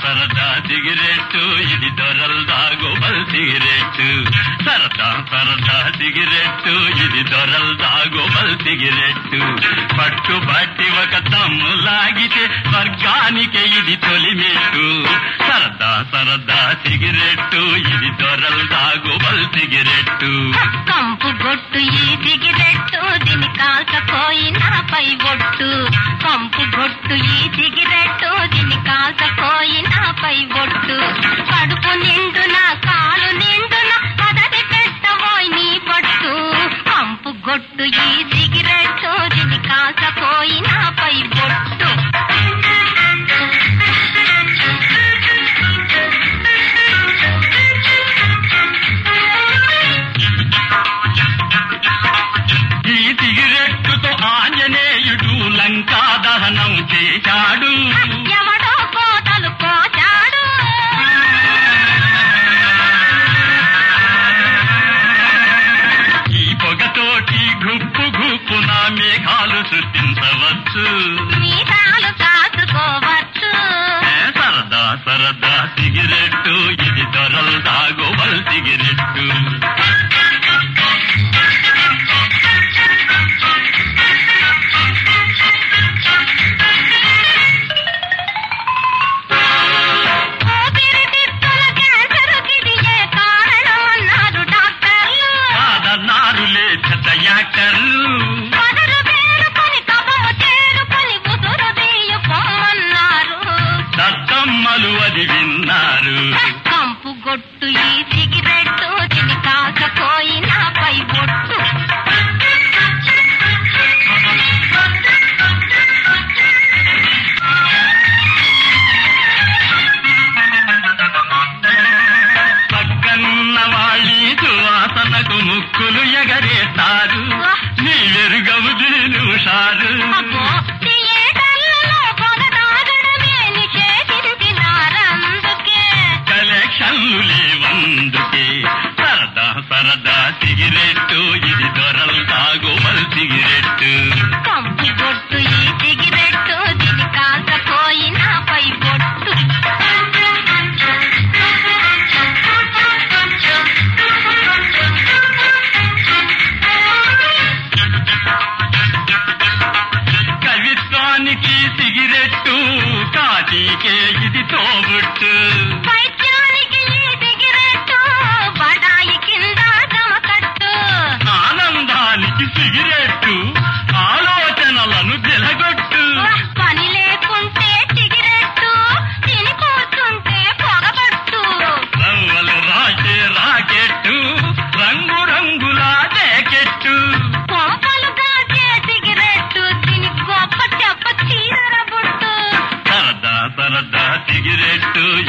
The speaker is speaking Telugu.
సరదా సిగరెట్టు ఇది దొరల్ దాగోబల్ సిగరెట్టు సరదా సరదా సిగరెట్టు ఇది దొరల్ దాగోబల్ సిగరెట్టు పట్టుబట్టి ఒక తమ్ము లాగితే స్వర్గానికి ఇది తొలిమెట్టు సరదా సరదా సిగరెట్టు ఇది దొరల్ దాగోబల్ సిగరెట్టు కంపు గొట్టు ఈ సిగరెట్టు దీని కాల్చపోయినా పై బొట్టు కంపు గొట్టు ఈ సిగరెట్టు దీని కాల్చపోయినా పై బొట్టు కడుపు నిండున కాలు నిండున పదవి పెట్టబోయి నీ బొట్టు కంపు గొట్టు ఈ సిగరెట్టు దీని కాల్చపోయినా పై బొట్టు ఈ సిగరెట్టుతో ఆంజనేయుడు లంకా దహనం చేశాడు ఎవడో కోతలు కోచాడు ఈ పొగతోటి గుప్పు గుప్పున మేఘాలు సృష్టించవచ్చు మీసాలు కాసుకోవచ్చు సరదా సరదా సిగరెట్టు ఇది దొరల్ దాగోబల్ సిగరెట్టు ఊపిరితిత్తుల క్యాన్సరుకిది ఏ కారణమన్నారు డాక్టర్లు కాదన్నారులే చెత్త యాక్టర్లు పదరు వేరుకొని కబము చేరుకొని ఉదురు తీయుకోమన్నారు దత్తమ్మలు అది విన్నారు కంపు గొట్టు ఈ సిగరెట్టు తిని కాకపోయినా పై బొట్టు పక్కన్న వాళ్ళి సువాసనకు ముక్కులు ఎగరేస్తారు నీ వెరుగవు నిమిషాలు అబ్బో థియేటర్లలో పొగ తాగడమే నిషేధించినారందుకే కలెక్షన్లు లేవందుకే సరదా సరదా సిగరెట్టు ఇది దొరల్ దాగోబల్ సిగరెట్టు కంపు బొట్టు ఈ సిగరెట్టు దీని కాల్చపోయినా పై బొట్టు కవిత్వానికి సిగరెట్టు కాటికే ఇది తోబుట్టు వైద్యానికి ఈ సిగరెట్టు బడాయి కింద జమకట్టు ఆనందానికి సిగరెట్టు ఆలోచనలను వెలగొట్టు పని లేకుంటే సిగరెట్టు తిని కూర్చుంటే పొగబట్టు రవ్వలు రాసే రాకెట్టు రంగు రంగుల జాకెట్టు కొంపలు దాచే సిగరెట్టు తిని గొప్ప చెప్ప చీరర బుట్టు సరదా సరదా సిగరెట్టు